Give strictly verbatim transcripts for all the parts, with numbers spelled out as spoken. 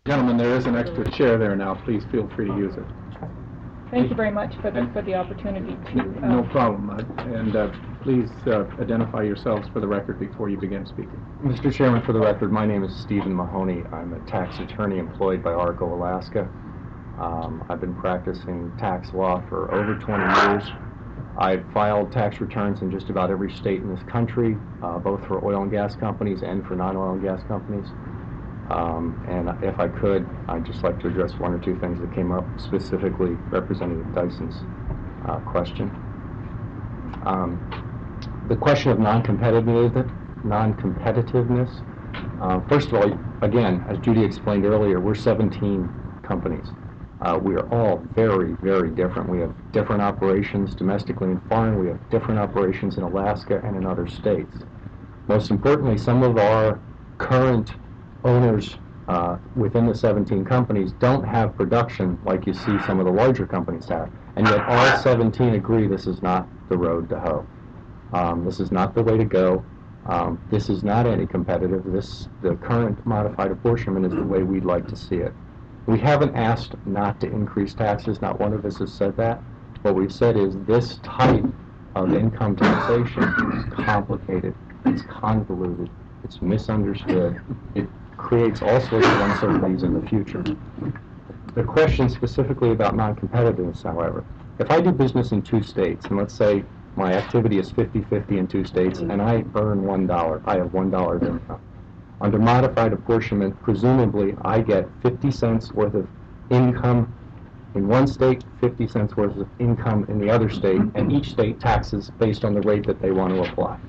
Gentlemen, there is an extra chair there now. Please feel free to use it. Thank you very much for the, for the opportunity to... Uh, no problem. Uh, and uh, please uh, identify yourselves for the record before you begin speaking. Mister Chairman, for the record, my name is Stephen Mahoney. I'm a tax attorney employed by Argo, Alaska. Um, I've been practicing tax law for over twenty years. I've filed tax returns in just about every state in this country, uh, both for oil and gas companies and for non-oil and gas companies. Um, and if I could, I'd just like to address one or two things that came up, specifically Representative Dyson's uh, question. Um, the question of non-competitiveness, non-competitiveness. Uh, first of all, again, as Judy explained earlier, we're seventeen companies. Uh, we are all very, very different. We have different operations domestically and foreign. We have different operations in Alaska and in other states. Most importantly, some of our current owners uh, within the seventeen companies don't have production like you see some of the larger companies have, and yet all seventeen agree this is not the road to hoe. Um, this is not the way to go. Um, this is not anti-competitive. This, the current modified apportionment is the way we'd like to see it. We haven't asked not to increase taxes. Not one of us has said that. What we've said is this type of income taxation is complicated. It's convoluted. It's misunderstood. It creates all sorts of uncertainties in the future. The question specifically about non-competitiveness, however, if I do business in two states, and let's say my activity is fifty fifty in two states, and I earn one dollar, I have one dollar of income. Under modified apportionment, presumably I get fifty cents worth of income in one state, fifty cents worth of income in the other state, and each state taxes based on the rate that they want to apply.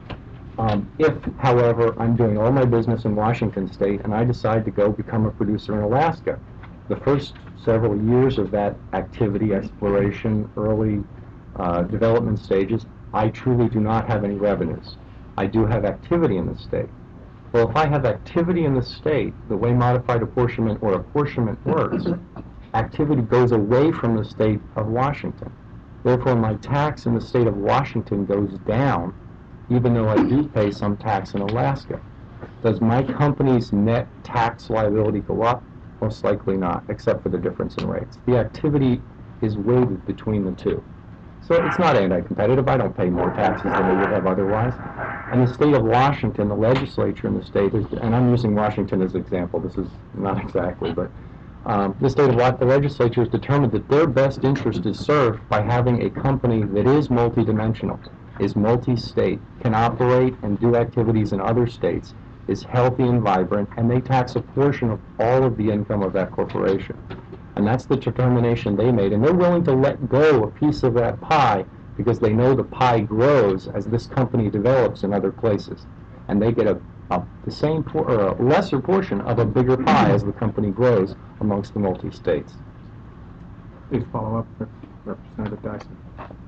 Um, if, however, I'm doing all my business in Washington State and I decide to go become a producer in Alaska, the first several years of that activity, exploration, early uh, development stages, I truly do not have any revenues. I do have activity in the state. Well, if I have activity in the state, the way modified apportionment or apportionment works, activity goes away from the state of Washington. Therefore, my tax in the state of Washington goes down, even though I do pay some tax in Alaska. Does my company's net tax liability go up? Most likely not, except for the difference in rates. The activity is weighted between the two. So it's not anti-competitive. I don't pay more taxes than I would have otherwise. And the state of Washington, the legislature in the state, is, and I'm using Washington as an example, this is not exactly, but um, the state of Washington, the legislature has determined that their best interest is served by having a company that is multidimensional, is multi-state, can operate and do activities in other states, is healthy and vibrant, and they tax a portion of all of the income of that corporation. And that's the determination they made, and they're willing to let go a piece of that pie because they know the pie grows as this company develops in other places. And they get a, a the same por or a lesser portion of a bigger pie as the company grows amongst the multi-states. Please follow up, Representative Dyson.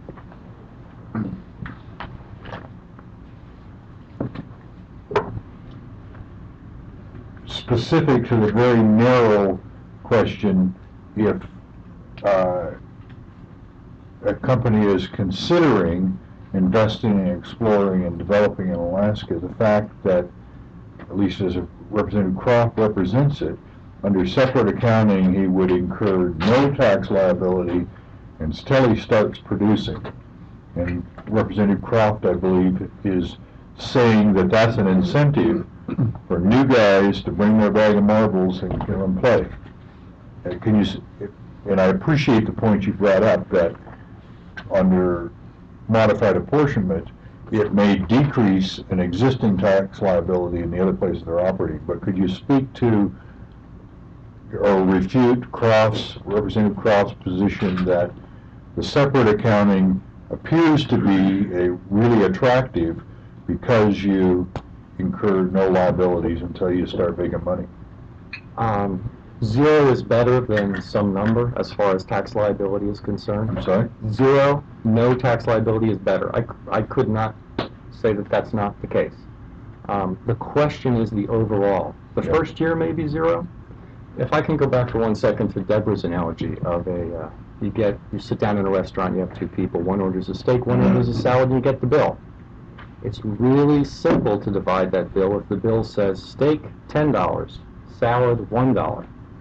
Specific to the very narrow question, if uh, a company is considering investing and exploring and developing in Alaska, the fact that, at least as Representative Croft represents it, under separate accounting he would incur no tax liability until he starts producing. And Representative Croft, I believe, is saying that that's an incentive for new guys to bring their bag of marbles and go and play. Uh, can you? And I appreciate the point you brought up that under modified apportionment, it may decrease an existing tax liability in the other places they're operating. But could you speak to or refute Croft's, Representative Croft's position that the separate accounting appears to be a really attractive because you incur no liabilities until you start making money? Um, zero is better than some number as far as tax liability is concerned. I'm sorry? Zero, no tax liability is better. I, I could not say that that's not the case. Um, the question is the overall. The Yeah. first year may be zero. If I can go back for one second to Deborah's analogy of a, uh, you get, you sit down in a restaurant, you have two people, one orders a steak, one orders a salad, and you get the bill. It's really simple to divide that bill if the bill says steak, ten dollars, salad, one dollar.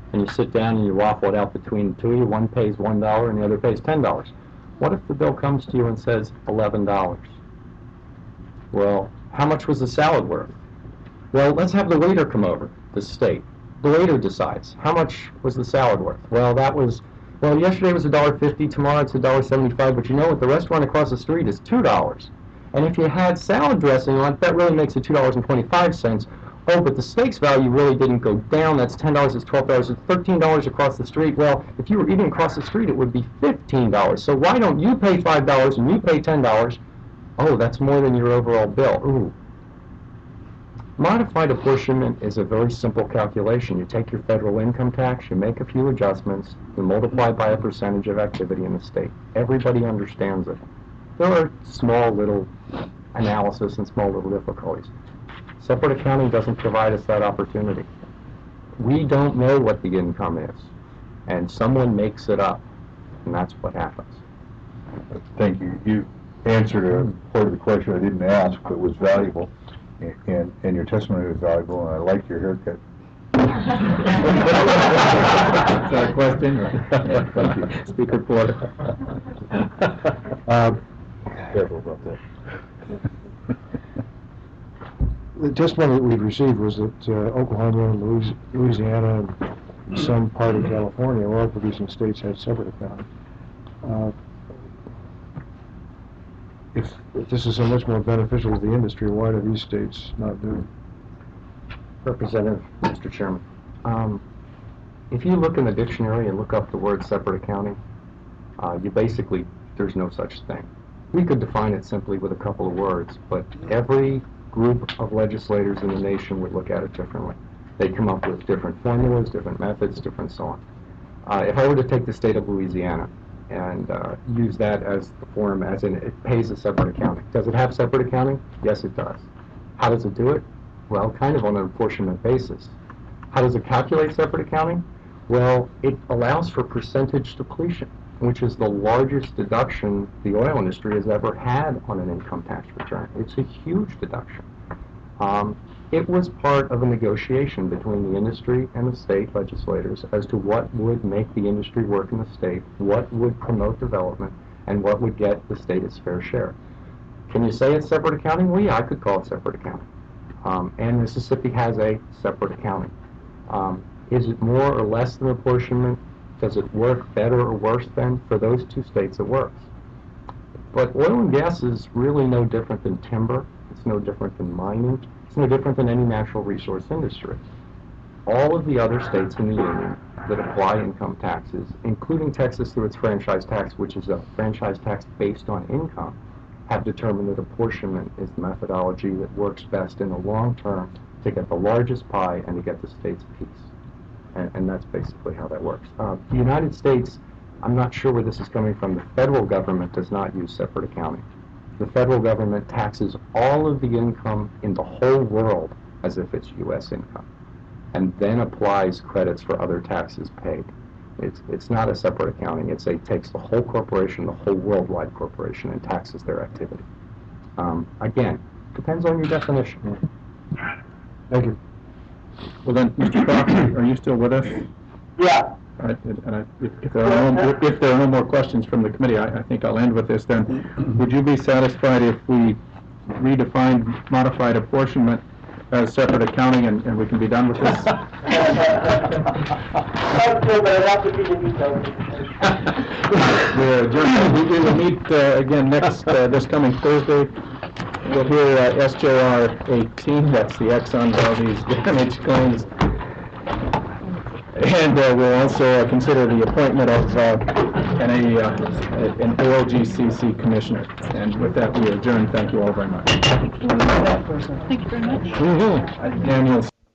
and you sit down and you waffle it out between the two of you. One pays one dollar and the other pays ten dollars. What if the bill comes to you and says eleven dollars? Well, how much was the salad worth? Well, let's have the waiter come over, the state. The waiter decides, how much was the salad worth? Well, that was, well, yesterday was a dollar fifty, tomorrow it's a dollar seventy-five, but you know what, the restaurant across the street is two dollars. And if you had salad dressing on it, that really makes it two dollars and twenty-five cents. Oh, but the steak's value really didn't go down. That's ten dollars, it's twelve dollars, it's thirteen dollars across the street. Well, if you were eating across the street, it would be fifteen dollars. So why don't you pay five dollars and you pay ten dollars? Oh, that's more than your overall bill. Ooh. Modified apportionment is a very simple calculation. You take your federal income tax, you make a few adjustments, you multiply by a percentage of activity in the state. Everybody understands it. There are small little analysis and small little difficulties. Separate accounting doesn't provide us that opportunity. We don't know what the income is, and someone makes it up, and that's what happens. Thank you. You answered a part of the question I didn't ask, but was valuable, and, and your testimony was valuable, and I like your haircut. Is that a question? Yeah, thank you. Speaker Porter. Um, Careful about that. The testimony that we've received was that uh, Oklahoma and Louis- Louisiana and some part of California, oil producing states, had separate accounting. Uh, if, if this is so much more beneficial to the industry, why do these states not do it? Representative, Mister Chairman, um, if you look in the dictionary and look up the word separate accounting, uh, you basically, there's no such thing. We could define it simply with a couple of words, but every group of legislators in the nation would look at it differently. They'd come up with different formulas, different methods, different so on. Uh, if I were to take the state of Louisiana and uh, use that as the form, as in it pays a separate accounting. Does it have separate accounting? Yes, it does. How does it do it? Well, kind of on an apportionment basis. How does it calculate separate accounting? Well, it allows for percentage depletion, which is the largest deduction the oil industry has ever had on an income tax return. It's a huge deduction. Um, it was part of a negotiation between the industry and the state legislators as to what would make the industry work in the state, what would promote development, and what would get the state its fair share. Can you say it's separate accounting? Well, yeah, I could call it separate accounting. Um, and Mississippi has a separate accounting. Um, is it more or less than apportionment? Does it work better or worse than? For those two states, it works. But oil and gas is really no different than timber. It's no different than mining. It's no different than any natural resource industry. All of the other states in the union that apply income taxes, including Texas through its franchise tax, which is a franchise tax based on income, have determined that apportionment is the methodology that works best in the long term to get the largest pie and to get the state's piece. And, and that's basically how that works. Uh, the United States, I'm not sure where this is coming from, the federal government does not use separate accounting. The federal government taxes all of the income in the whole world as if it's U S income, and then applies credits for other taxes paid. It's, it's not a separate accounting. It's a takes the whole corporation, the whole worldwide corporation, and taxes their activity. Um, again, depends on your definition. Thank you. Well then, Mister Fox, are you still with us? Yeah. All right, and I, if, if, there are no, if, if there are no more questions from the committee, I, I think I'll end with this then. Would you be satisfied if we redefined modified apportionment as separate accounting and, and we can be done with this? We're adjourned. We we will meet uh, again next, uh, this coming Thursday. We'll hear uh, S J R eighteen, that's the Exxon Valdez damage claims. And uh, we'll also uh, consider the appointment of uh, an, a, uh, an O L G C C commissioner. And with that, we adjourn. Thank you all very much. Thank you very much. Daniel.